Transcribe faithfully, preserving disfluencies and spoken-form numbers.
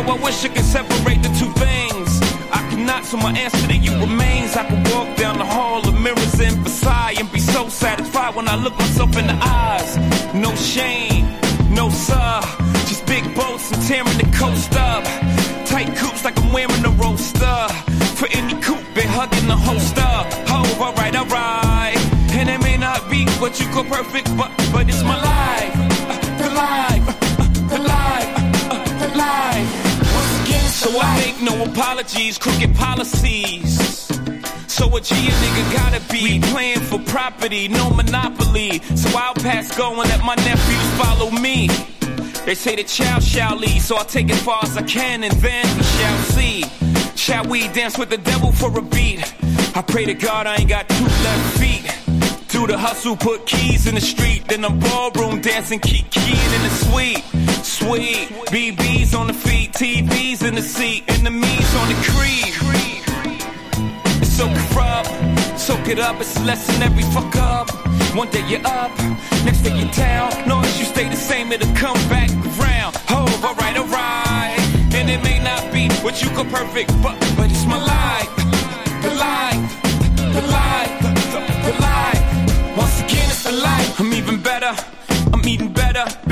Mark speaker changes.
Speaker 1: I wish I could separate the two things. I cannot, so my answer to you remains. I could walk down the hall of mirrors in Versailles and be so satisfied when I look myself in the eyes. No shame, no sir, just big boats and tearing the coast up. Tight coops like I'm wearing a roaster. For any coupe, been hugging the holster. Oh, alright, alright. And it may not be what you call perfect, but, but it's my life. Uh, the life, uh, the life, uh, the life. Once again, so I make no apologies, crooked policies. So a G a nigga gotta be playing for property, no monopoly. So I'll pass go and let my nephews follow me. They say the child shall lead, so I'll take it far as I can and then we shall see. Shall we dance with the devil for a beat? I pray to God I ain't got two left feet. Do the hustle, put keys in the street. Then I'm ballroom dancing, keep keying in the suite. Sweet, B Bs on the feet, T Vs in the seat, enemies on the creed. It's so corrupt, soak it up, it's a lesson every fuck up. One day you're up, next day you're down. No, if you stay the same, it'll come back around. Oh, alright, alright. And it may not be what you call perfect, but, but it's my life.